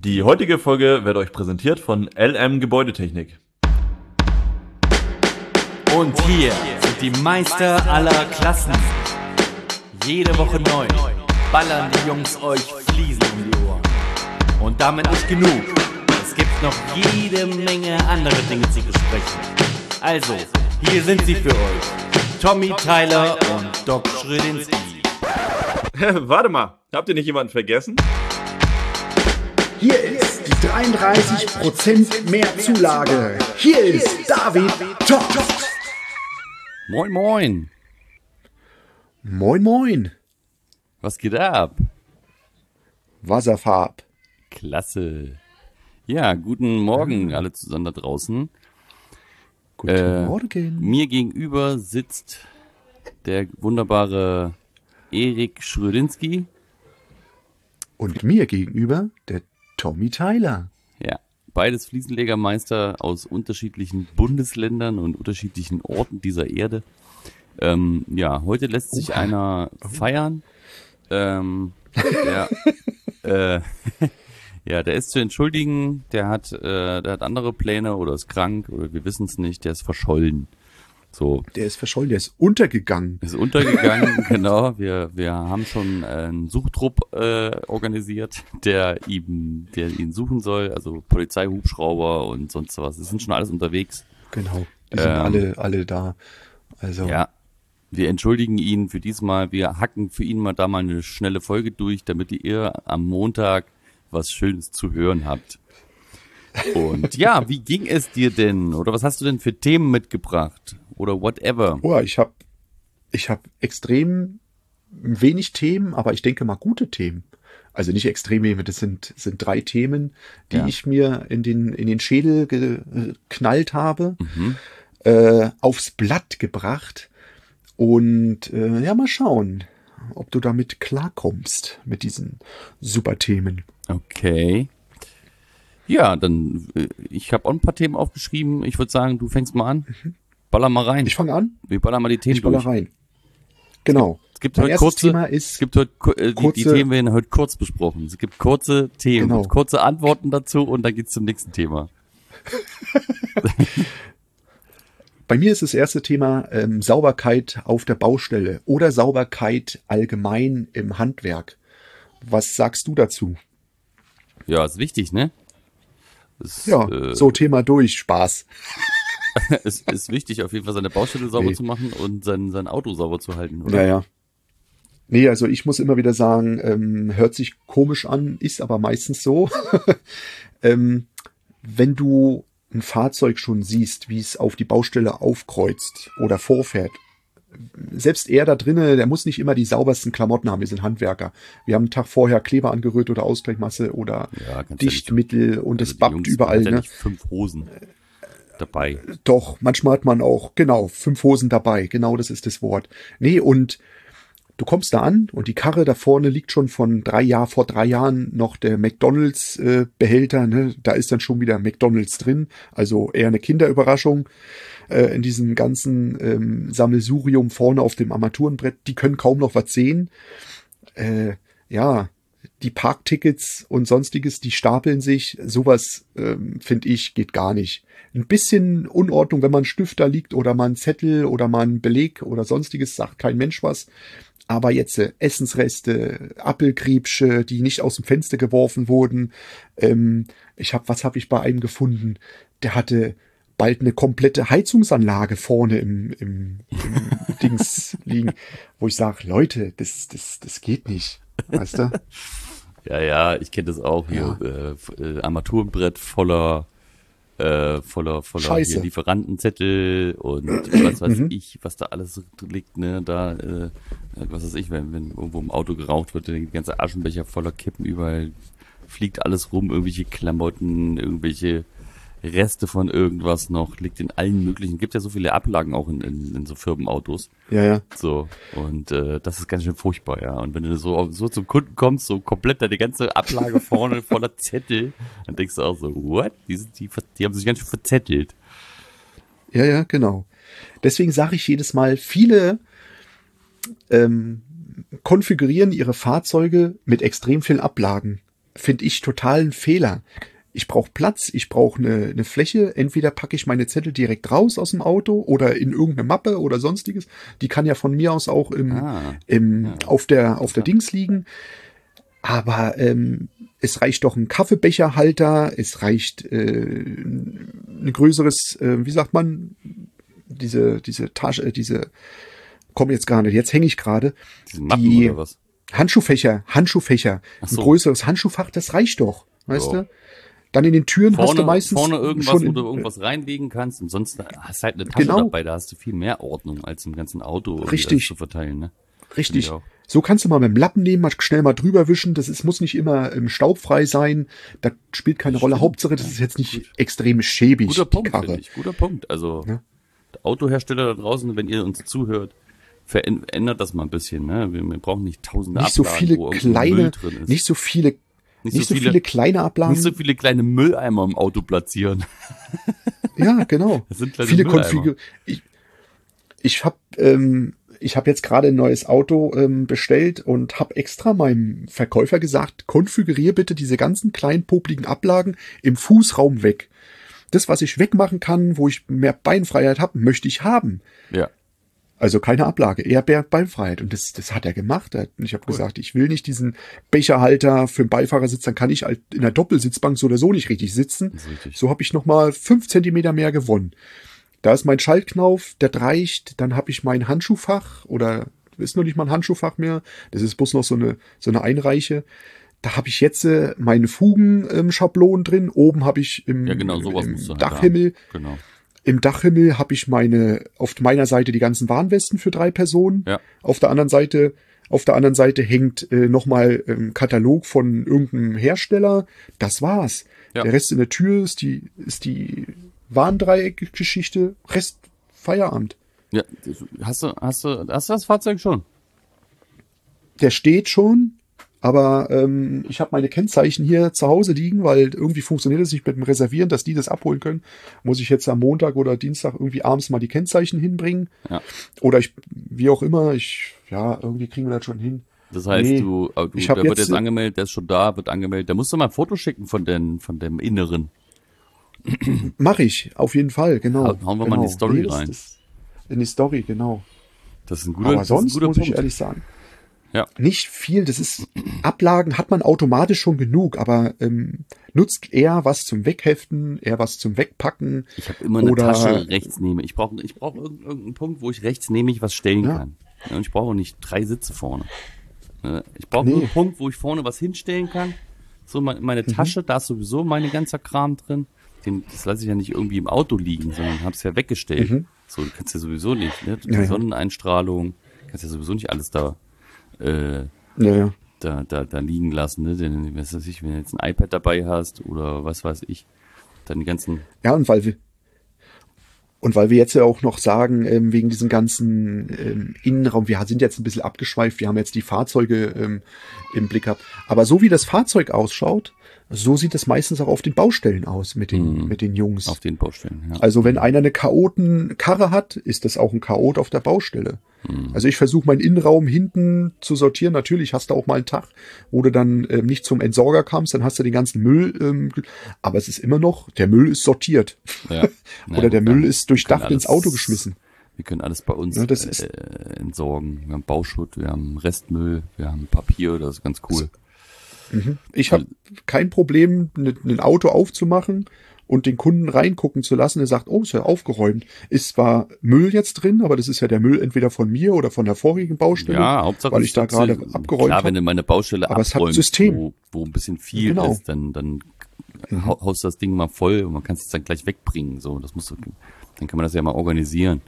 Die heutige Folge wird euch präsentiert von LM Gebäudetechnik. Und hier sind die Meister aller Klassen. Jede Woche neu ballern die Jungs euch Fliesen um die Ohren. Und damit nicht genug. Es gibt noch jede Menge andere Dinge zu besprechen. Also, hier sind sie für euch. Tommy Tyler und Doc Schrödinski. Warte mal, habt ihr nicht jemanden vergessen? Hier ist die 33% mehr Zulage. Hier ist David Tock. Moin moin. Moin moin. Was geht ab? Wasserfarb. Klasse. Ja, guten Morgen alle zusammen da draußen. Guten Morgen. Mir gegenüber sitzt der wunderbare Erik Schrödinski. Und mir gegenüber der Tommy Tyler. Ja, beides Fliesenlegermeister aus unterschiedlichen Bundesländern und unterschiedlichen Orten dieser Erde. Ja, heute lässt sich einer feiern. Ja, der ist zu entschuldigen. Der hat andere Pläne oder ist krank oder wir wissen es nicht. Der ist verschollen. So. Der ist verschollen, der ist untergegangen. Genau. Wir haben schon einen Suchtrupp organisiert, der ihn suchen soll. Also Polizei, Hubschrauber und sonst was. Die sind schon alles unterwegs. Genau, die sind alle da. Also ja, wir entschuldigen ihn für diesmal. Wir hacken für ihn da mal eine schnelle Folge durch, damit ihr am Montag was Schönes zu hören habt. Und ja, wie ging es dir denn? Oder was hast du denn für Themen mitgebracht? Oder whatever. Oh, ich hab extrem wenig Themen, aber ich denke mal gute Themen. Also nicht extrem wenig, das sind 3 Themen, die ich mir in den Schädel geknallt habe, aufs Blatt gebracht und mal schauen, ob du damit klarkommst mit diesen super Themen. Okay. Ja, dann, ich habe auch ein paar Themen aufgeschrieben. Ich würde sagen, du fängst mal an. Baller mal rein. Ich fange an. Wir ballern mal die Themen durch. Ich baller rein. Genau. Es gibt heute kurze, Thema ist die Themen werden heute kurz besprochen. Es gibt kurze Themen, genau. Kurze Antworten dazu und dann geht's zum nächsten Thema. Bei mir ist das erste Thema Sauberkeit auf der Baustelle oder Sauberkeit allgemein im Handwerk. Was sagst du dazu? Ja, ist wichtig, ne? So Thema durch, Spaß. Es ist wichtig, auf jeden Fall seine Baustelle sauber zu machen und sein Auto sauber zu halten, oder? Naja. Nee, also ich muss immer wieder sagen, hört sich komisch an, ist aber meistens so. Wenn du ein Fahrzeug schon siehst, wie es auf die Baustelle aufkreuzt oder vorfährt, selbst er da drinnen, der muss nicht immer die saubersten Klamotten haben, wir sind Handwerker. Wir haben einen Tag vorher Kleber angerührt oder Ausgleichmasse oder Dichtmittel und es bappt überall. Ja, nicht 5 Hosen dabei. Doch, manchmal hat man auch, 5 Hosen dabei, genau das ist das Wort. Nee, und du kommst da an und die Karre da vorne liegt schon vor 3 Jahren noch der McDonalds Behälter, ne? Da ist dann schon wieder McDonalds drin, also eher eine Kinderüberraschung. In diesem ganzen Sammelsurium vorne auf dem Armaturenbrett, die können kaum noch was sehen. Die Parktickets und sonstiges, die stapeln sich. Sowas, finde ich, geht gar nicht. Ein bisschen Unordnung, wenn mal ein Stift da liegt oder mal ein Zettel oder mal ein Beleg oder sonstiges, sagt kein Mensch was. Aber jetzt Essensreste, Apfelkriebsche, die nicht aus dem Fenster geworfen wurden. Was habe ich bei einem gefunden? Der hatte bald eine komplette Heizungsanlage vorne im Dings liegen, wo ich sage, Leute, das geht nicht, weißt du? Ja, ich kenne das auch hier. Armaturenbrett voller Scheiße. Hier Lieferantenzettel und was weiß ich, was da alles liegt, ne, da, was weiß ich, wenn irgendwo im Auto geraucht wird, der ganze Aschenbecher voller Kippen, überall fliegt alles rum, irgendwelche Klamotten, irgendwelche Reste von irgendwas noch, liegt in allen möglichen, gibt ja so viele Ablagen auch in so Firmenautos. Ja. So, und das ist ganz schön furchtbar, ja. Und wenn du so zum Kunden kommst, so komplett da die ganze Ablage vorne voller Zettel, dann denkst du auch so, what? Die haben sich ganz schön verzettelt. Ja, genau. Deswegen sage ich jedes Mal, viele konfigurieren ihre Fahrzeuge mit extrem vielen Ablagen. finde ich total ein Fehler. Ich brauche Platz, ich brauche eine Fläche. Entweder packe ich meine Zettel direkt raus aus dem Auto oder in irgendeine Mappe oder sonstiges. Die kann ja von mir aus auch auf der Dings liegen. Aber es reicht doch ein Kaffeebecherhalter, es reicht ein größeres, wie sagt man, diese Tasche, komm jetzt gar nicht, jetzt hänge ich gerade. Mappen oder was? Handschuhfächer. Ach so. Ein größeres Handschuhfach, das reicht doch, weißt du? Dann in den Türen hast du meistens vorne irgendwas, schon wo du irgendwas reinlegen kannst und sonst hast halt eine Tasche Genau. dabei, da hast du viel mehr Ordnung als im ganzen Auto Richtig. zu verteilen, ne? Richtig. Finde ich auch. So kannst du mal mit dem Lappen nehmen, schnell mal drüber wischen. Muss nicht immer staubfrei sein. Das spielt keine Rolle. Hauptsache, das ist jetzt nicht extrem schäbig. Guter die Punkt, Karre. finde ich. Guter Punkt. Also, Ja. der Autohersteller da draußen, wenn ihr uns zuhört, verändert das mal ein bisschen, ne? Wir brauchen nicht tausende Nicht so Ablagen, viele wo irgendwo Müll kleine, drin ist. nicht so viele kleine Ablagen. Nicht so viele kleine Mülleimer im Auto platzieren. Ja, genau. Das sind kleine Viele Mülleimer. Konfigurationen. Ich hab jetzt gerade ein neues Auto bestellt und habe extra meinem Verkäufer gesagt, konfigurier bitte diese ganzen kleinen popligen Ablagen im Fußraum weg. Das, was ich wegmachen kann, wo ich mehr Beinfreiheit habe, möchte ich haben. Ja. Also keine Ablage, eher Beinfreiheit. Und das hat er gemacht. Ich habe gesagt, ich will nicht diesen Becherhalter für den Beifahrersitz, dann kann ich halt in der Doppelsitzbank so oder so nicht richtig sitzen. Das ist richtig. So habe ich nochmal 5 Zentimeter mehr gewonnen. Da ist mein Schaltknauf, das reicht. Dann habe ich mein Handschuhfach oder ist noch nicht mal ein Handschuhfach mehr. Das ist bloß noch so eine Einreiche. Da habe ich jetzt meine Fugenschablonen drin. Oben habe ich im sowas musst du halt Dachhimmel. haben. Genau. Im Dachhimmel habe ich auf meiner Seite die ganzen Warnwesten für 3 Personen. Ja. Auf der anderen Seite hängt nochmal ein Katalog von irgendeinem Hersteller. Das war's. Ja. Der Rest in der Tür ist die Warndreieck-Geschichte. Rest Feierabend. Ja, hast du das Fahrzeug schon? Der steht schon, aber ich habe meine Kennzeichen hier zu Hause liegen, weil irgendwie funktioniert es nicht mit dem Reservieren, dass die das abholen können. Muss ich jetzt am Montag oder Dienstag irgendwie abends mal die Kennzeichen hinbringen. Ja. Oder wie auch immer, irgendwie kriegen wir das schon hin. Das heißt, Nee, der wird jetzt angemeldet, der ist schon da, wird angemeldet. Da musst du mal ein Foto schicken von dem Inneren. Mache ich, auf jeden Fall, genau. Hauen wir mal in die Story rein. In die Story, genau. Das ist ein guter, Aber sonst guter muss Punkt. ich ehrlich sagen, Ja. nicht viel. Ablagen hat man automatisch schon genug, aber nutzt eher was zum Wegheften, eher was zum Wegpacken. Ich habe immer eine oder- Tasche rechts nehme. Ich brauche irgendeinen Punkt, wo ich rechts nehme was stellen Ja. kann. Ja, und ich brauche auch nicht 3 Sitze vorne. Ich brauche nur einen Punkt, wo ich vorne was hinstellen kann. So meine Tasche, da ist sowieso mein ganzer Kram drin. Das lasse ich ja nicht irgendwie im Auto liegen, sondern habe es ja weggestellt. So, du kannst ja sowieso nicht, ne? Die Ja, ja. Sonneneinstrahlung, kannst ja sowieso nicht alles da Ja. da liegen lassen, ne? Denn, was weiß ich, wenn du jetzt ein iPad dabei hast oder was weiß ich, dann die ganzen. Ja, und weil wir jetzt ja auch noch sagen, wegen diesem ganzen Innenraum, wir sind jetzt ein bisschen abgeschweift, wir haben jetzt die Fahrzeuge im Blick gehabt. Aber so wie das Fahrzeug ausschaut, so sieht es meistens auch auf den Baustellen aus mit den Jungs. Auf den Baustellen, ja. Also wenn einer eine Chaotenkarre hat, ist das auch ein Chaot auf der Baustelle. Also ich versuche meinen Innenraum hinten zu sortieren. Natürlich hast du auch mal einen Tag, wo du dann nicht zum Entsorger kamst, dann hast du den ganzen Müll. Aber es ist immer noch, der Müll ist sortiert. Ja. Oder der Müll ist durchdacht ins Auto geschmissen. Wir können alles bei uns Ja, das ist- entsorgen. Wir haben Bauschutt, wir haben Restmüll, wir haben Papier, das ist ganz cool. Ich habe kein Problem, ein Auto aufzumachen und den Kunden reingucken zu lassen. Er sagt, oh, ist ja aufgeräumt. Ist zwar Müll jetzt drin, aber das ist ja der Müll entweder von mir oder von der vorigen Baustelle, Ja, Hauptsache, weil ich da gerade abgeräumt Klar, wenn habe. du meine Baustelle Aber es hat abräumst, System. wo ein bisschen viel Genau. ist, dann haust das Ding mal voll und man kann es dann gleich wegbringen. So, dann kann man das ja mal organisieren.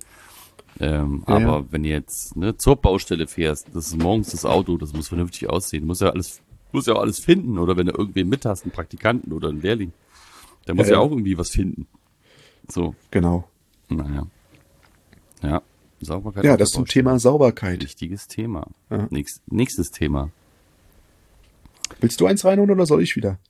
Aber wenn du jetzt zur Baustelle fährst, das ist morgens das Auto, das muss vernünftig aussehen, muss ja auch alles finden. Oder wenn du irgendwen mit hast, einen Praktikanten oder einen Lehrling, der muss ja auch irgendwie was finden. So, Genau. naja. Ja, Sauberkeit. Ja, auf der das zum Baustelle. Thema Sauberkeit. Wichtiges Thema. Ja. Nächstes Thema. Willst du eins reinholen oder soll ich wieder?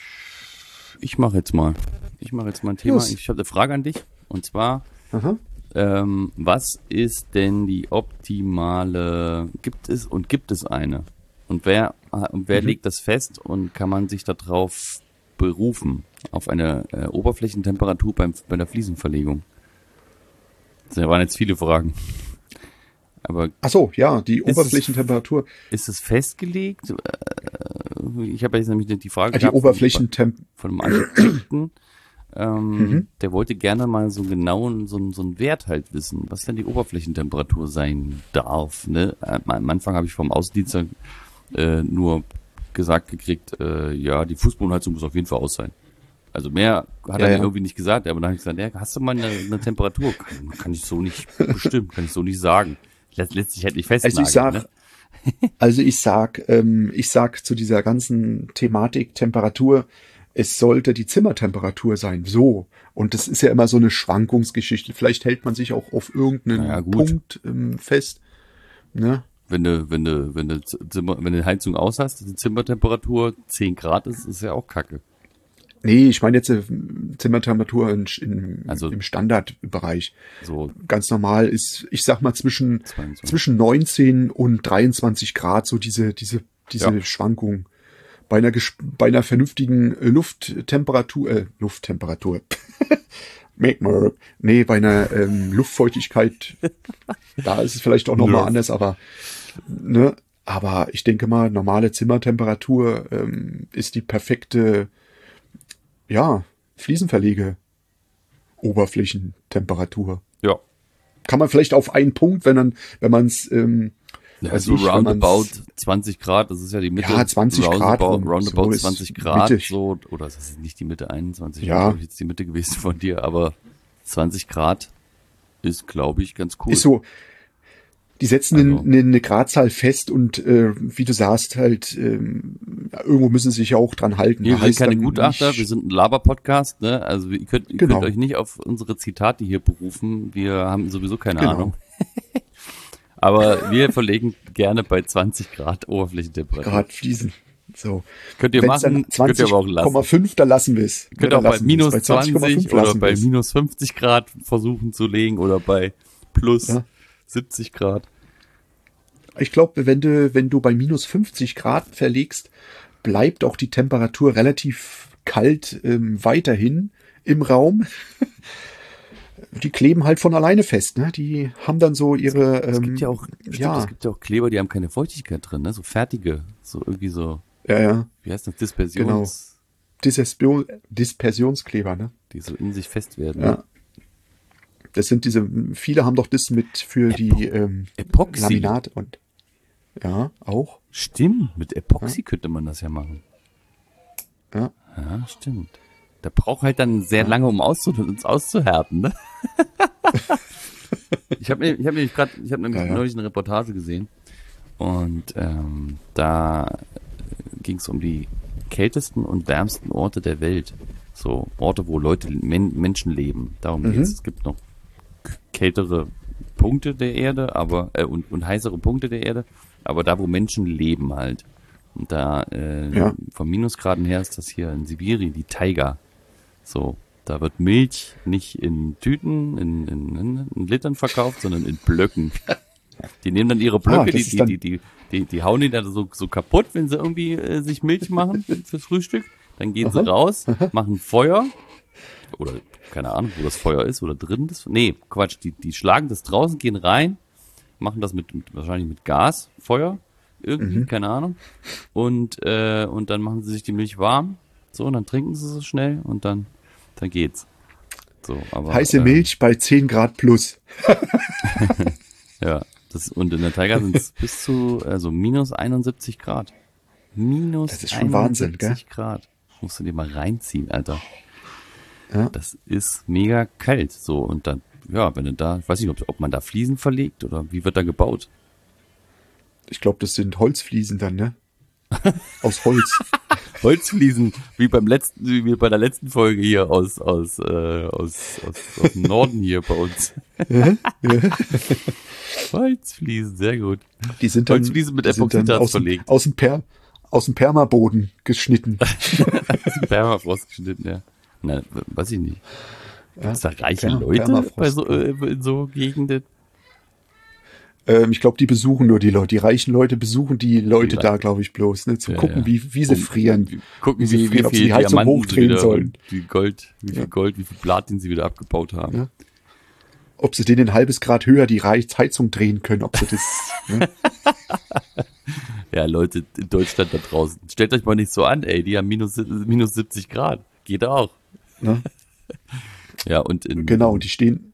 Ich mache jetzt mal ein Thema. Los. Ich habe eine Frage an dich. Und zwar, Aha. was ist denn die optimale, gibt es eine Und wer legt das fest und kann man sich darauf berufen, auf eine Oberflächentemperatur bei der Fliesenverlegung? Das waren jetzt viele Fragen. Aber ach so, ja, die Oberflächentemperatur. Ist es festgelegt? Ich habe jetzt nämlich die Frage Die Oberflächentemperatur von einem Architekten. Der wollte gerne mal so genau so einen Wert halt wissen, was denn die Oberflächentemperatur sein darf. Ne? Am Anfang habe ich vom Außendienst nur gesagt gekriegt, ja, die Fußbodenheizung muss auf jeden Fall aus sein. Also mehr hat er irgendwie nicht gesagt, aber dann habe ich gesagt, ja, hast du mal eine Temperatur? Kann ich so nicht bestimmen, kann ich so nicht sagen. Letztlich hätte ich festnageln. Also ich sag zu dieser ganzen Thematik Temperatur, es sollte die Zimmertemperatur sein, so. Und das ist ja immer so eine Schwankungsgeschichte. Vielleicht hält man sich auch auf irgendeinen Punkt fest. Ne? Wenn du Heizung aus hast, die Zimmertemperatur 10 Grad ist ja auch kacke. Nee, ich meine jetzt Zimmertemperatur im Standardbereich. So. Ganz normal ist, ich sag mal, zwischen 19 und 23 Grad so diese Schwankung. Bei einer vernünftigen Lufttemperatur. Nee, bei einer Luftfeuchtigkeit, da ist es vielleicht auch nochmal anders, aber ne, aber ich denke mal, normale Zimmertemperatur ist die perfekte Fliesenverlege Oberflächentemperatur. Ja. Kann man vielleicht auf einen Punkt, wenn man es also roundabout 20 Grad, das ist ja die Mitte. Ja, 20 Grad. Roundabout 20 Grad, mittig. so, oder das ist nicht die Mitte 21, ja. Das ist jetzt die Mitte gewesen von dir, aber 20 Grad ist, glaube ich, ganz cool. Ist so, die setzen eine Gradzahl fest und wie du sagst, halt, irgendwo müssen sie sich ja auch dran halten. Wir sind keine Gutachter, wir sind ein Laber-Podcast, ne? Also ihr könnt euch nicht auf unsere Zitate hier berufen, wir haben sowieso keine Ahnung. Aber wir verlegen gerne bei 20 Grad Oberflächentemperatur. Grad Fliesen. So. Könnt ihr machen, könnt ihr aber auch lassen. 20,5, da lassen wir es. Könnt ihr auch bei minus 20 oder bei minus 50 Grad versuchen zu legen oder bei plus 70 Grad. Ich glaube, wenn du bei minus 50 Grad verlegst, bleibt auch die Temperatur relativ kalt weiterhin im Raum. Die kleben halt von alleine fest, ne? Die haben dann so ihre. Es gibt ja auch Kleber, die haben keine Feuchtigkeit drin, ne? So fertige, so irgendwie so. Ja. Wie heißt das? Dispersions. Genau. Dispersionskleber, ne? Die so in sich fest werden. Ja. Das sind viele haben doch das mit für die Epoxy. Laminat und ja, auch. Stimmt, mit Epoxy könnte man das ja machen. Ja. Ja, stimmt. Der braucht halt dann sehr lange, um uns auszuhärten, ne? Ich habe nämlich neulich eine Reportage gesehen und da ging es um die kältesten und wärmsten Orte der Welt. So Orte, wo Menschen leben. Darum geht's. Es gibt noch kältere Punkte der Erde, aber und heißere Punkte der Erde, aber da, wo Menschen leben halt. Und da von Minusgraden her ist das hier in Sibirien die Taiga. So, da wird Milch nicht in Tüten, in Litern verkauft, sondern in Blöcken. Die nehmen dann ihre Blöcke, die hauen die dann so kaputt, wenn sie irgendwie sich Milch machen fürs Frühstück. Dann gehen sie raus, machen Feuer. Oder keine Ahnung, wo das Feuer ist oder drin ist. Nee, Quatsch, die schlagen das draußen, gehen rein, machen das wahrscheinlich mit Gas, Feuer, irgendwie, keine Ahnung. Und dann machen sie sich die Milch warm. So, und dann trinken sie so schnell und dann geht's. So, aber, heiße Milch bei 10 Grad plus. Ja, und in der Taiga sind es bis zu minus 71 Grad. Minus das ist schon Wahnsinn, gell? Grad. Musst du dir mal reinziehen, Alter. Ja. Das ist mega kalt. So, und dann, wenn du da, ich weiß nicht, ob man da Fliesen verlegt oder wie wird da gebaut? Ich glaube, das sind Holzfliesen dann, ne? Aus Holz. Holzfliesen, wie bei der letzten Folge hier aus dem Norden hier bei uns. Holzfliesen, sehr gut. Die sind dann, Holzfliesen mit Epoxidharz verlegt. Aus dem Permaboden geschnitten. Aus dem Permafrost geschnitten, ja. Na, weiß ich nicht. Gibt es da reiche Leute in so Gegenden? Ich glaube, die besuchen nur die Leute. Die reichen Leute besuchen die Leute Ja. da, glaube ich, bloß, ne? Zum Ja, gucken, ja. wie sie frieren. Gucken, sie frieren, ob sie die Heizung Diamanten hochdrehen wieder sollen. und wie viel Gold, wie viel Platin sie wieder abgebaut haben. Ja. Ob sie denen ein halbes Grad höher die Heizung drehen können, ob sie das, ne? Ja, Leute in Deutschland da draußen, stellt euch mal nicht so an, ey, die haben minus 70 Grad. Geht auch. Ne? Ja, und Genau, und die stehen,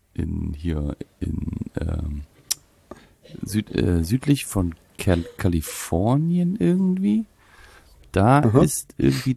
südlich von Kalifornien irgendwie, da Aha. ist irgendwie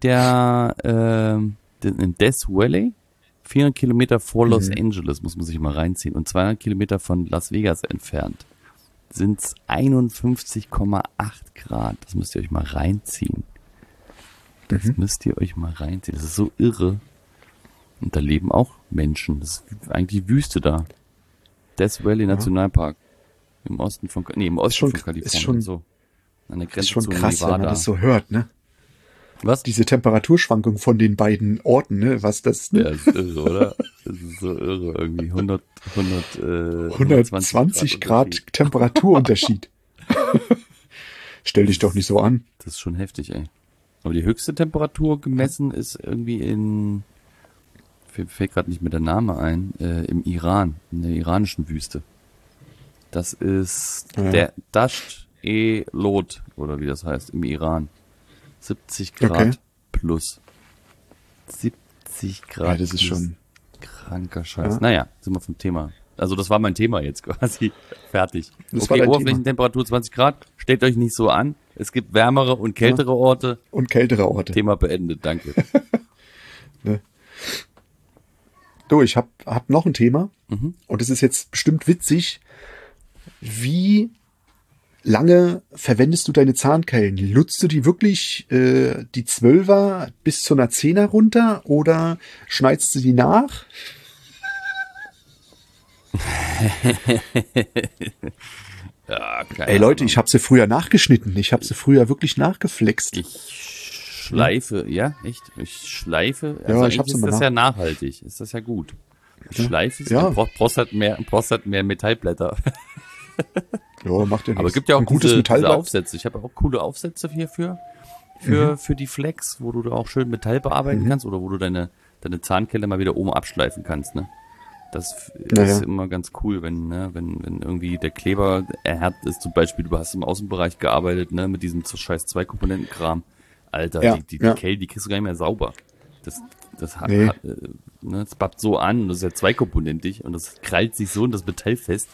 in Death Valley, 400 Kilometer vor Los Angeles, muss man sich mal reinziehen, und 200 Kilometer von Las Vegas entfernt, sind es 51,8 Grad. Das müsst ihr euch mal reinziehen. Das müsst ihr euch mal reinziehen. Das ist so irre. Und da leben auch Menschen. Das ist eigentlich Wüste da. Death Valley Nationalpark. Im Osten von, im Osten schon- von Kalifornien. ist schon- so. An der ist Grenze schon zu krass, wenn Nevada. man das so hört, ne? Was? Diese Temperaturschwankung von den beiden Orten, ne? Was das, Ja, ne? das ist irre, oder? Das ist so irre. Irgendwie 120 120 Grad Temperaturunterschied. Stell dich doch nicht so an. Das ist schon heftig, ey. Aber die höchste Temperatur gemessen ist irgendwie fällt gerade nicht mehr der Name ein, im Iran, in der iranischen Wüste. Das ist Ja. der Dasht-e-Lot, oder wie das heißt, im Iran. 70 Grad Okay. plus. 70 Grad Ja, das ist plus. schon, Kranker Scheiß. Ja. Naja, sind wir vom Thema. Also das war mein Thema jetzt quasi. Fertig. Das war Okay, dein Oberflächentemperatur 20 Grad. Stellt euch nicht so an. Es gibt wärmere und kältere Orte. und kältere Orte. Thema beendet, danke. Du, ich hab noch ein Thema. Mhm. Und es ist jetzt bestimmt witzig. Wie lange verwendest du deine Zahnkellen? Nutzt du die wirklich, die 12er bis zu einer 10er runter oder schneidest du die nach? Ja, keine Ey Leute, Ahnung. ich habe sie früher nachgeschnitten. Ich habe sie früher wirklich nachgeflext. Ich schleife, ja, echt? Ich schleife. Ja, Also ich hab's eigentlich ist immer das nach- ja nachhaltig. Ist das ja gut. Ich schleife es. Ja. Brauchst halt mehr Metallblätter. Ja, macht ja nichts. Aber es gibt ja auch ein gutes diese Metallblatt. Aufsätze. Ich habe auch coole Aufsätze hierfür. Für die Flex, wo du da auch schön Metall bearbeiten kannst oder wo du deine Zahnkelle mal wieder oben abschleifen kannst, ne? Das Naja. ist immer ganz cool, wenn irgendwie der Kleber erhärtet ist. Zum Beispiel, du hast im Außenbereich gearbeitet, ne, mit diesem scheiß Zwei-Komponenten-Kram. Alter, Ja, die ja. Kelle, die kriegst du gar nicht mehr sauber. Das Nee. das bappt so an und das ist ja zweikomponentig und das krallt sich so in das Metall fest.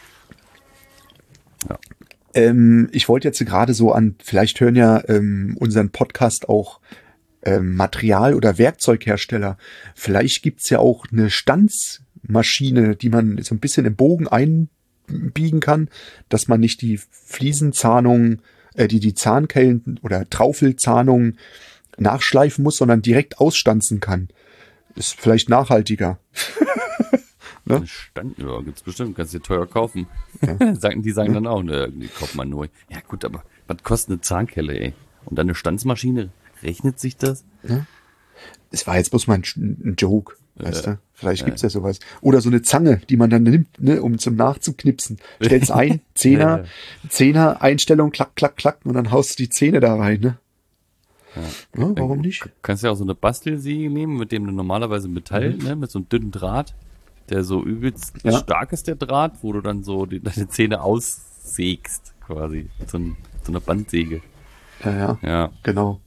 Ja. Ich wollte jetzt gerade so vielleicht hören ja unseren Podcast auch Material- oder Werkzeughersteller. Vielleicht gibt's ja auch eine Stanzmaschine, die man so ein bisschen im Bogen einbiegen kann, dass man nicht die Fliesenzahnung, die Zahnkellen oder Traufelzahnung nachschleifen muss, sondern direkt ausstanzen kann. Ist vielleicht nachhaltiger. Ne? Ja, gibt's bestimmt, kannst dir teuer kaufen. Die sagen dann auch, ne, die kauft man neu. Ja gut, aber was kostet eine Zahnkelle, ey? Und dann eine Stanzmaschine, rechnet sich das? Es war jetzt bloß mal ein Joke, weißt du? Vielleicht gibt's ja sowas. Oder so eine Zange, die man dann nimmt, ne, um zum Nachzuknipsen. Stellst ein, Zehner, Einstellung, klack, klack, klack, und dann haust du die Zähne da rein, ne? Ja, warum nicht? Du kannst ja auch so eine Bastelsäge nehmen, mit dem du normalerweise Metall, ne, mit so einem dünnen Draht, der so übelst Ja. stark ist, der Draht, wo du dann so deine Zähne aussägst, quasi. Mit so einer Bandsäge. Ja, Ja. genau.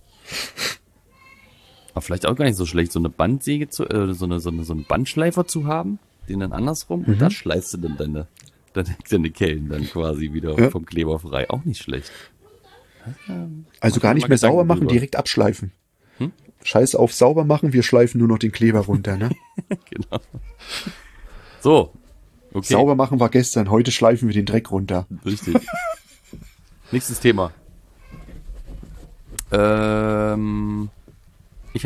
Aber vielleicht auch gar nicht so schlecht, so eine Bandsäge so einen Bandschleifer zu haben, den dann andersrum, und da schleifst du dann deine Kellen dann quasi wieder Ja. vom Kleber frei. Auch nicht schlecht. Also Mach gar dir nicht mal mehr sauber Gedanken machen, drüber. direkt abschleifen. Scheiß auf sauber machen, wir schleifen nur noch den Kleber runter, ne? Genau. So. Okay. Sauber machen war gestern, heute schleifen wir den Dreck runter. Richtig. Nächstes Thema. Ich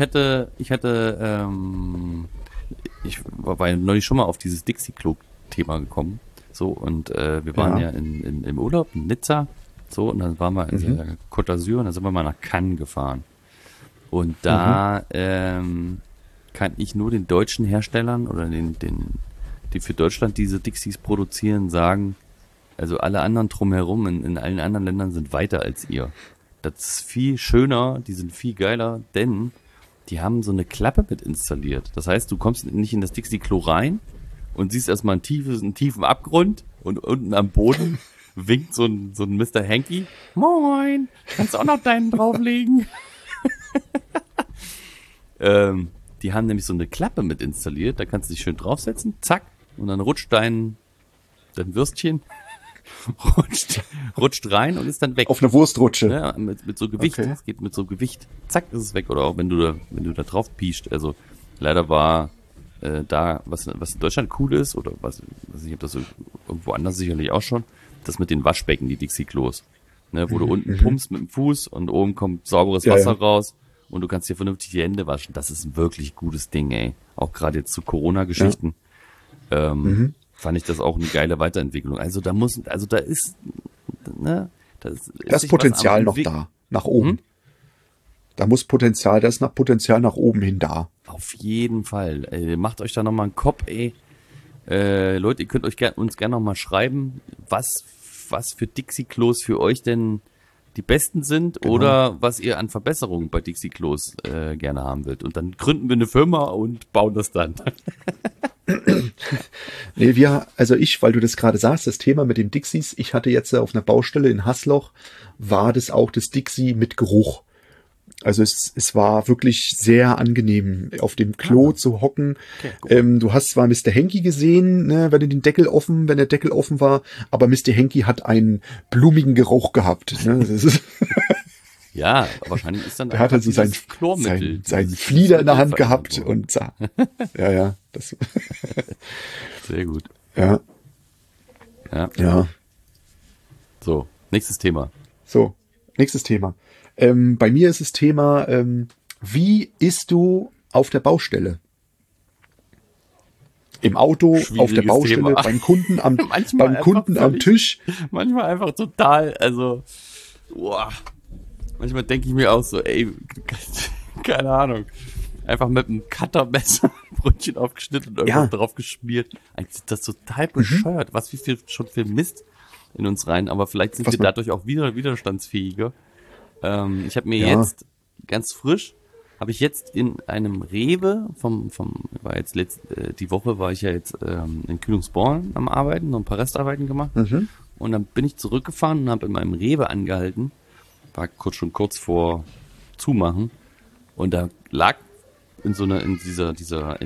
war ja neulich schon mal auf dieses Dixie-Klo-Thema gekommen. So, und wir waren ja im Urlaub in Nizza. So, und dann waren wir in der Côte d'Azur und dann sind wir mal nach Cannes gefahren. Und da kann ich nur den deutschen Herstellern oder die für Deutschland diese Dixies produzieren, sagen, Also alle anderen drumherum in allen anderen Ländern sind weiter als ihr. Das ist viel schöner, die sind viel geiler, denn die haben so eine Klappe mit installiert. Das heißt, du kommst nicht in das Dixie-Klo rein und siehst erstmal einen tiefen Abgrund und unten am Boden winkt so ein Mr. Hanky. Moin, kannst du auch noch deinen drauflegen? Die haben nämlich so eine Klappe mit installiert, da kannst du dich schön draufsetzen, zack, und dann rutscht dein Würstchen rutscht rein und ist dann weg. Auf eine Wurstrutsche. Ja, mit so Gewicht. Okay. Es geht mit so Gewicht. Zack, ist es weg. Oder auch wenn du da drauf piescht. Also leider war da, was in Deutschland cool ist, oder was ich habe das so irgendwo anders sicherlich auch schon, das mit den Waschbecken, die Dixie-Klos. Ne, wo du unten pumpst mit dem Fuß und oben kommt sauberes Wasser raus und du kannst dir vernünftig die Hände waschen. Das ist ein wirklich gutes Ding, ey. Auch gerade jetzt zu Corona-Geschichten. Fand ich das auch eine geile Weiterentwicklung. Also da ist Potenzial noch da, nach oben. Da ist Potenzial nach oben hin da. Auf jeden Fall. Macht euch da nochmal einen Kopf, ey. Leute, ihr könnt uns gerne nochmal schreiben, was für Dixie-Klos für euch denn die besten sind, genau, oder was ihr an Verbesserungen bei Dixie-Klos gerne haben wollt. Und dann gründen wir eine Firma und bauen das dann. Nee, weil du das gerade sagst, das Thema mit den Dixies, ich hatte jetzt auf einer Baustelle in Haßloch, war das auch das Dixie mit Geruch. Also es war wirklich sehr angenehm, auf dem Klo zu hocken. Okay, du hast zwar Mr. Henky gesehen, ne, wenn der Deckel offen war, aber Mr. Henky hat einen blumigen Geruch gehabt. Ne? Das ist ja, wahrscheinlich ist dann der hat also sein Flieder in der Hand gehabt und ja, das sehr gut. Ja. So, nächstes Thema. Bei mir ist das Thema, wie isst du auf der Baustelle? Im Auto, auf der Baustelle, Thema. Beim Kunden am Tisch. Manchmal einfach total, also, manchmal denke ich mir auch so, ey, keine Ahnung, einfach mit einem Cuttermesser Brötchen aufgeschnitten und irgendwas drauf geschmiert. Eigentlich ist das total bescheuert, was wir schon viel Mist in uns rein, aber vielleicht sind wir dadurch auch wieder widerstandsfähiger. Ich habe mir jetzt ganz frisch, in einem Rewe die Woche war ich ja jetzt in Kühlungsborn am Arbeiten, noch ein paar Restarbeiten gemacht. Und dann bin ich zurückgefahren und habe in meinem Rewe angehalten, war schon kurz vor Zumachen, und da lag in dieser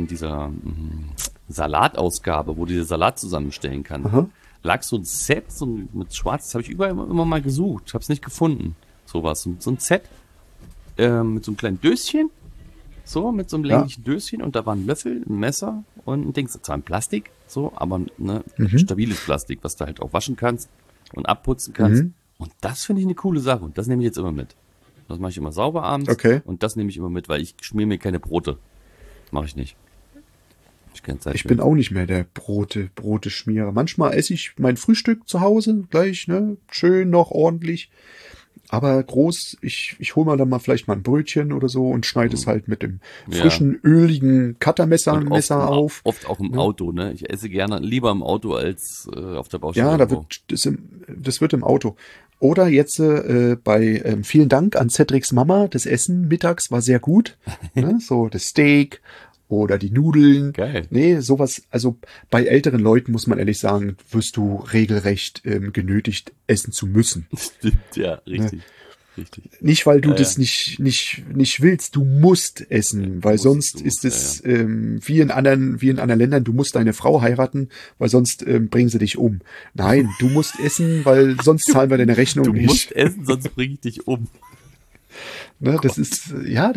Salatausgabe, wo du den Salat zusammenstellen kannst, lag so ein Set mit Schwarz, das habe ich überall immer mal gesucht, habe es nicht gefunden. Sowas, so ein Set mit so einem kleinen Döschen, mit so einem länglichen Döschen, und da war ein Löffel, ein Messer und ein Ding, zwar ein Plastik, aber stabiles Plastik, was du halt auch waschen kannst und abputzen kannst. Und das finde ich eine coole Sache, und das nehme ich jetzt immer mit. Das mache ich immer sauber abends, und das nehme ich immer mit, weil ich schmier mir keine Brote. Mache ich nicht. Ich bin auch nicht mehr der Brote-Schmierer. Manchmal esse ich mein Frühstück zu Hause gleich, ne, schön noch ordentlich. Aber groß, ich hole mir dann mal vielleicht mal ein Brötchen oder so und schneide es halt mit dem frischen, öligen Cuttermesser auf. Oft auch im Auto, ne? Ich esse lieber im Auto als auf der Baustelle. Ja, das wird im Auto. Oder jetzt vielen Dank an Cedrics Mama, das Essen mittags war sehr gut. Ne? So das Steak oder die Nudeln. Geil. Nee, sowas, also bei älteren Leuten, muss man ehrlich sagen, wirst du regelrecht genötigt, essen zu müssen. Stimmt, ja, richtig. Richtig. Nicht, weil du das nicht willst, du musst essen, weil sonst ist es wie in anderen Ländern, du musst deine Frau heiraten, weil sonst bringen sie dich um. Nein, du musst essen, weil sonst zahlen wir deine Rechnung nicht. Du musst essen, sonst bringe ich dich um. Ne, das ist.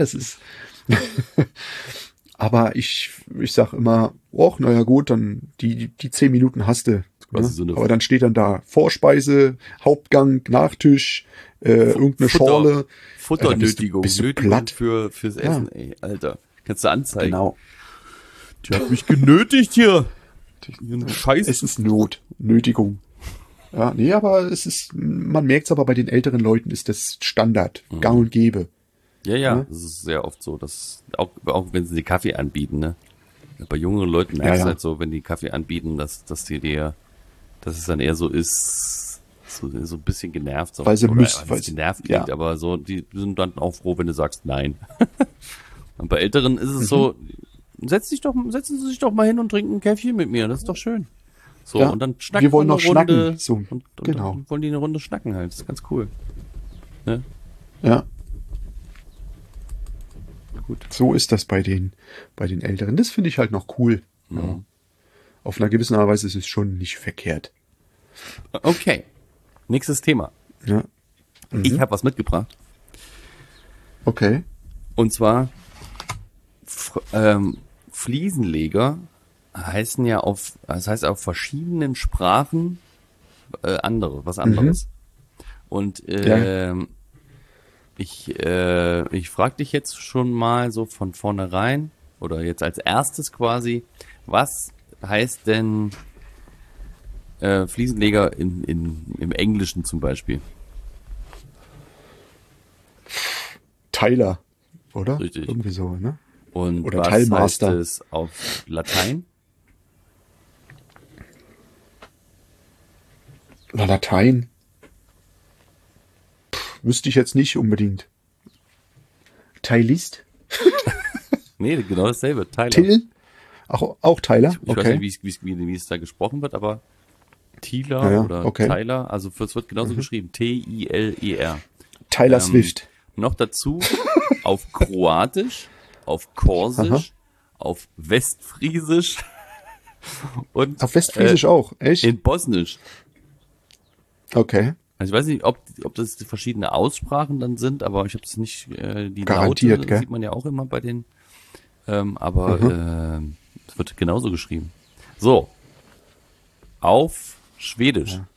Aber ich sag immer, naja gut, dann die 10 Minuten hast du. Ne? So aber dann steht dann da Vorspeise, Hauptgang, Nachtisch, irgendeine Schorle. Futternötigung. Bist du platt. Fürs Essen, ey, Alter. Kannst du anzeigen. Genau. Die hat mich genötigt hier. Scheiße. Es ist Nötigung. Ja, nee, aber man merkt es aber bei den älteren Leuten ist das Standard, gang und gäbe. Ja, das ist sehr oft so, dass auch wenn sie dir Kaffee anbieten, ne? Bei jüngeren Leuten merkst du halt so, wenn die Kaffee anbieten, dass die dir dass es dann eher so ist, so ein bisschen genervt. So, Weil sie oder müssen, weil es genervt klingt, ja. aber so, die sind dann auch froh, wenn du sagst nein. Und bei Älteren ist es so, setzen Sie sich doch mal hin und trinken ein Käffchen mit mir, das ist doch schön. So, Ja, und dann schnacken wir wollen eine noch Runde. schnacken. So, und genau. dann wollen die eine Runde schnacken halt, das ist ganz cool. Ne? Ja, Gut. so ist das bei den Älteren. Das finde ich halt noch cool. Ja. Auf einer gewissen Art und Weise ist es schon nicht verkehrt. Okay, nächstes Thema. Ja. Ich habe was mitgebracht. Okay. Und zwar Fliesenleger heißen ja das heißt auf verschiedenen Sprachen was anderes. Und ich frage dich jetzt schon mal so von vornherein oder jetzt als erstes quasi, was heißt denn Fliesenleger im Englischen zum Beispiel? Tyler, oder? Richtig. Irgendwie so, ne? Und Oder was Teilmaster. heißt es auf Latein? Na, Latein. Wüsste ich jetzt nicht unbedingt. Teilist? Nee, genau dasselbe. Tyler. Till? Auch Tyler? Ich weiß nicht, wie es da gesprochen wird, aber Tyler Ja, oder okay. Tyler, also es wird genauso geschrieben. T-I-L-E-R. Tyler Swift. Noch dazu auf Kroatisch, auf Korsisch, auf Westfriesisch und Auf Westfriesisch auch, echt? in Bosnisch. Okay. Also ich weiß nicht, ob das verschiedene Aussprachen dann sind, aber ich habe es nicht, die Garantiert, Laute gell? sieht man ja auch immer bei den, aber es wird genauso geschrieben. So, auf Schwedisch. Ja.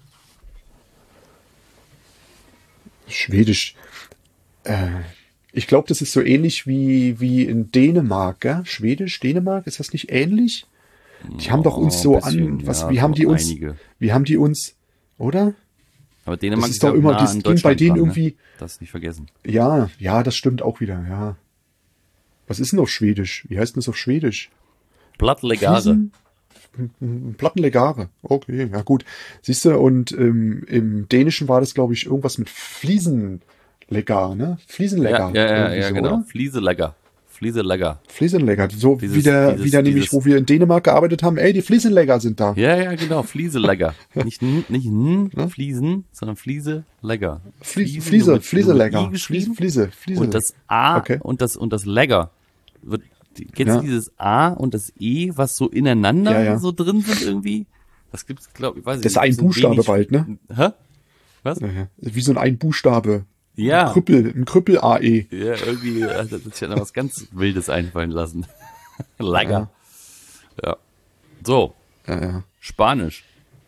Schwedisch. Ich glaube, das ist so ähnlich wie in Dänemark, gell? Schwedisch, Dänemark, ist das nicht ähnlich? Die haben doch uns so bisschen, an, ja, wie haben so die uns, einige. oder? Aber Dänemark Das ist doch ja immer, nah das an ging bei Deutschland denen dran, irgendwie, Ne? Das nicht vergessen. ja, das stimmt auch wieder, ja. Was ist denn auf Schwedisch? Wie heißt denn das auf Schwedisch? Plattlegare. Fliesen? Plattenlegare. Okay, ja gut. Siehst du, und im Dänischen war das, glaube ich, irgendwas mit Fliesenlegar, ne? Fliesenlegar. irgendwie Ja, so, genau. oder? Fliesenleger. Fliesenleger. So Dieses- wieder nämlich, dieses- wo wir in Dänemark gearbeitet haben. Ey, die Fliesenleger sind da. Ja, genau. Flieselegger. nicht Fliesen, sondern Flieseleger. Flieseleger. geschrieben. Fliese. Und das A Okay. und das Legger wird, kennst Ja. du dieses A und das E, was so ineinander Ja. so drin sind irgendwie? Das gibt's, glaube ich, weiß ich Das ist nicht. ein so Buchstabe wenig- bald, ne? Hä? Was? Ja. Wie so ein Buchstabe. Ja. Ein Krüppel-AE. Ja, irgendwie hat sich ja was ganz Wildes einfallen lassen. Lager. Ja. So, Ja. Spanisch.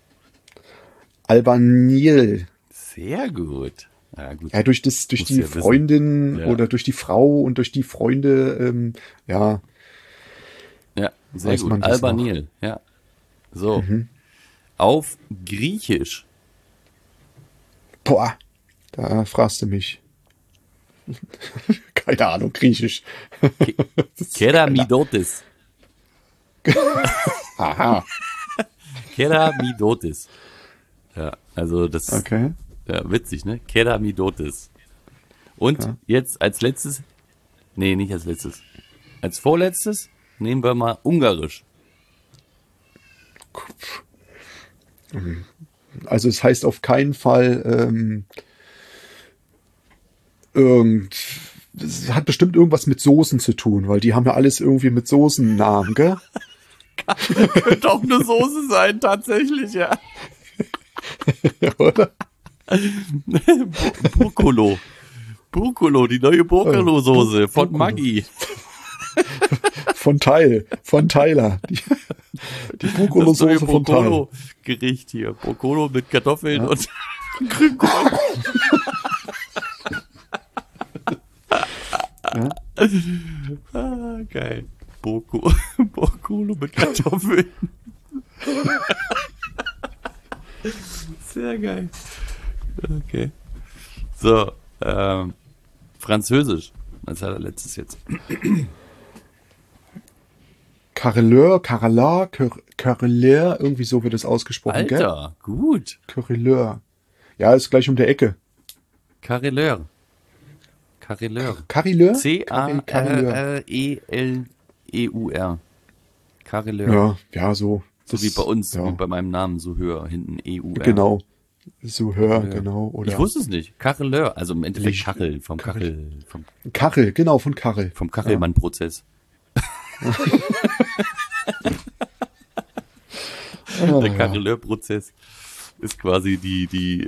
Albanil. Sehr gut. Ja, gut. Ja, durch Musst die du ja wissen. Freundin Ja. oder durch die Frau und durch die Freunde, ja. Ja, sehr Weiß gut. man das Albanil, ja. So. Auf Griechisch. Boah, da fragst du mich. Keine Ahnung, Griechisch. Keramidotis. Aha, Keramidotis. Ja, also das okay. ja, witzig, ne? Keramidotis. Und jetzt als letztes, nee, nicht als letztes. Als vorletztes nehmen wir mal Ungarisch. Also es heißt auf keinen Fall es hat bestimmt irgendwas mit Soßen zu tun, weil die haben ja alles irgendwie mit Soßennamen, gell? Könnte auch eine Soße sein, tatsächlich, ja. Oder? Burkolo. Burkolo, die neue Burkolo-Soße von Burkolo. Maggi. Von Tyler. Die Burkolo-Soße von Tyler. Burkolo-Gericht hier. Burkolo mit Kartoffeln und Grünkohl. Ah, geil. Burkolo mit Kartoffeln. Sehr geil. Okay. So, Französisch. Das hat er letztes jetzt. Carreleur, irgendwie so wird es ausgesprochen, Alter, gut. Carreleur. Ja, ist gleich um der Ecke. Carreleur. Carreleur? C-A-R-R-E-L-E-U-R. Carreleur. Ja, so. So wie bei uns, ja. wie bei meinem Namen, so höher, hinten E-U-R. Genau. So höher, genau. Oder ich wusste es nicht. Carreleur, also im Endeffekt Kachel, vom Kachel, genau, von Kachel. Vom Kachelmann-Prozess. Der Carreleur-Prozess ist quasi die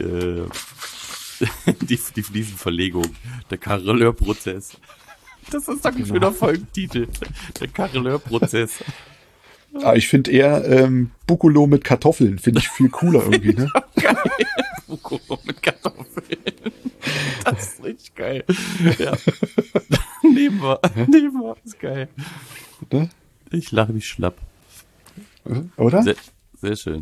Fliesenverlegung. Der Carreleur-Prozess. Das ist doch ein schöner Folgentitel. Der Carreleur-Prozess. Ich finde eher Buccolo mit Kartoffeln, finde ich viel cooler irgendwie, ne? Geil. Buccolo mit Kartoffeln. Das ist richtig geil. Ja. Nehmen wir. Ist geil. Ne? Ich lache mich schlapp. Oder? Sehr schön.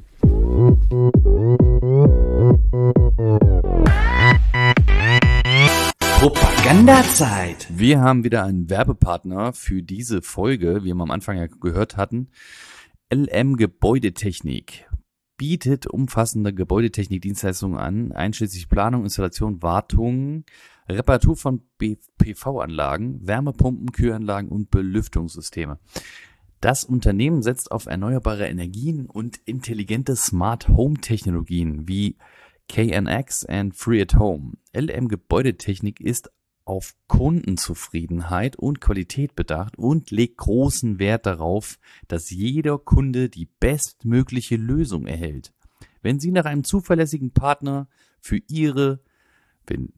Propagandazeit. Wir haben wieder einen Werbepartner für diese Folge, wie wir am Anfang ja gehört hatten. LM Gebäudetechnik bietet umfassende Gebäudetechnik-Dienstleistungen an, einschließlich Planung, Installation, Wartung, Reparatur von PV-Anlagen, Wärmepumpen, Kühlanlagen und Belüftungssysteme. Das Unternehmen setzt auf erneuerbare Energien und intelligente Smart Home Technologien wie KNX und Free at Home. LM Gebäudetechnik ist auf Kundenzufriedenheit und Qualität bedacht und legt großen Wert darauf, dass jeder Kunde die bestmögliche Lösung erhält. Wenn Sie nach einem zuverlässigen Partner für Ihre, wenn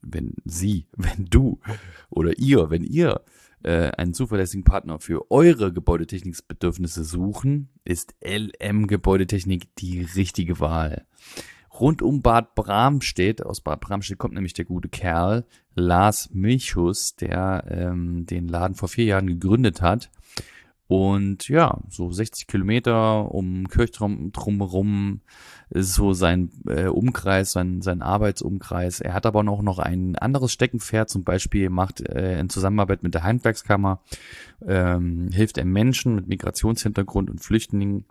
ihr einen zuverlässigen Partner für eure Gebäudetechnikbedürfnisse suchen, ist LM Gebäudetechnik die richtige Wahl. Rund um Bad Bramstedt, aus Bad Bramstedt kommt nämlich der gute Kerl Lars Milchus, der den Laden vor 4 Jahren gegründet hat. Und ja, so 60 Kilometer um Kirchturm drumherum ist so sein Umkreis, sein Arbeitsumkreis. Er hat aber noch ein anderes Steckenpferd, zum Beispiel macht in Zusammenarbeit mit der Handwerkskammer, hilft er Menschen mit Migrationshintergrund und Flüchtlinge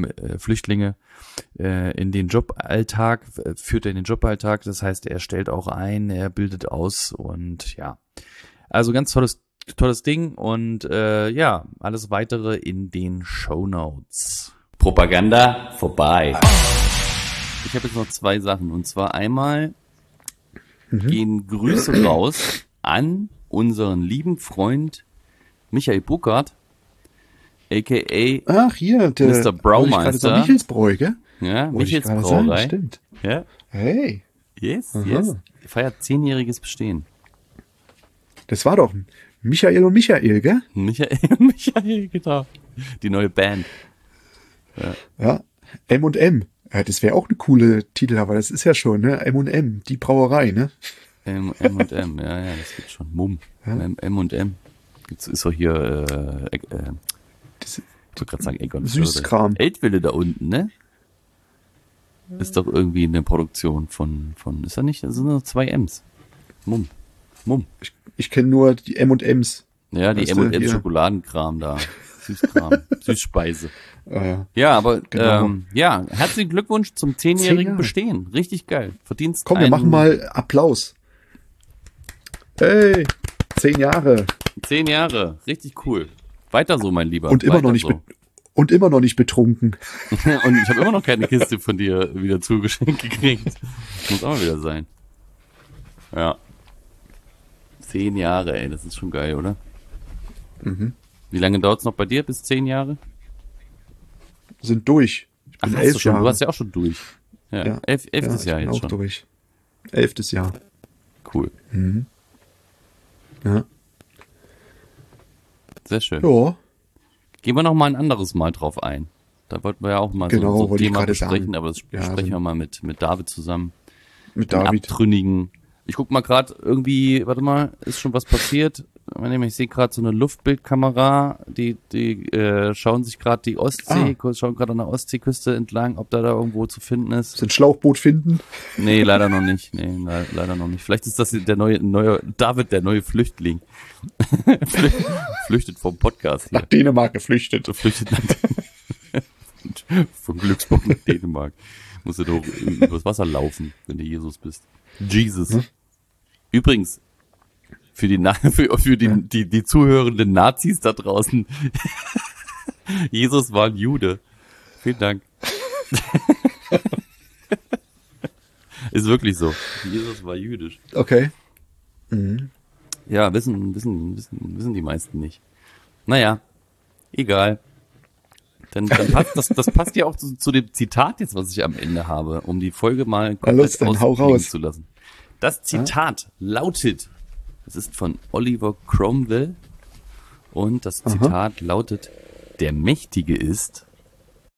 in den Joballtag, führt er in den Joballtag. Das heißt, er stellt auch ein, er bildet aus und ja, also ganz tolles Ding und ja, alles weitere in den Shownotes. Propaganda vorbei. Ich habe jetzt noch 2 Sachen und zwar einmal gehen Grüße raus an unseren lieben Freund Michael Burkhardt, a.k.a. Ach, hier, der Mr. Braumeister. Michelsbräu, gell? Ja, Wollte ich Michels gerade Brauerei. sagen, stimmt. Ja, Hey, yes. Aha. Feiert 10-jähriges Bestehen. das war doch Michael und Michael, gell? Michael, genau. Die neue Band. Ja, M&M. Ja, das wäre auch eine coole Titel, aber das ist ja schon, ne? M&M, die Brauerei, ne? M&M, ja, das gibt's schon. Mumm. Ja. M&M. Ist doch hier, Das, ich wollte gerade sagen, Egon. Süßkram. Eltville da unten, ne? Ist doch irgendwie eine Produktion von, ist da nicht, das sind nur 2 M's. Mumm. ich kenne nur die M&Ms. Ja, die Weißt du, M&M hier. Schokoladenkram da. Süßkram. Süßspeise. Ja. Ja, aber, Genau. ja, herzlichen Glückwunsch zum 10-jährigen 10 Jahre. Bestehen. Richtig geil. Verdienst Komm, wir machen mal Applaus. Hey, 10 Jahre. 10 Jahre. Richtig cool. Weiter so, mein Lieber. Und immer Weiter noch nicht so. und immer noch nicht betrunken. Und ich habe immer noch keine Kiste von dir wieder zugeschenkt gekriegt. Muss auch mal wieder sein. Ja. 10 Jahre, ey, das ist schon geil, oder? Mhm. Wie lange dauert's noch bei dir? Bis 10 Jahre? Sind durch. Ich Ach, bin hast 11 du schon. Jahre. Du hast ja auch schon durch. Ja, Ja. 11. Ja, Jahr ich bin jetzt auch schon. durch. 11. Jahr. Cool. Ja. Sehr schön. Ja. Gehen wir noch mal ein anderes Mal drauf ein. Da wollten wir ja auch mal Genau, so ein wollte ich Thema gerade besprechen, sagen. aber das Ja, besprechen so- wir mal mit David zusammen. Mit Den David. Abtrünnigen. Ich guck mal gerade irgendwie, warte mal, ist schon was passiert? Ich sehe gerade so eine Luftbildkamera, die schauen sich gerade die Ostsee, schauen gerade an der Ostseeküste entlang, ob da irgendwo zu finden ist. Sind Schlauchboot finden? Nee, leider noch nicht. Leider noch nicht. Vielleicht ist das der neue David, der neue Flüchtling. Flüchtet vom Podcast hier. Nach Dänemark geflüchtet. Flüchtet. Von Glücksburg nach Dänemark. Musst du doch übers Wasser laufen, wenn du Jesus bist. Jesus. Übrigens, für die zuhörenden Nazis da draußen, Jesus war ein Jude. Vielen Dank. Ist wirklich so. Jesus war jüdisch. Okay. Ja, wissen die meisten nicht. Naja, egal. Dann passt das passt ja auch zu dem Zitat jetzt, was ich am Ende habe, um die Folge mal komplett ausklingen zu lassen. Das Zitat lautet, es ist von Oliver Cromwell und das Zitat lautet: Der Mächtige ist,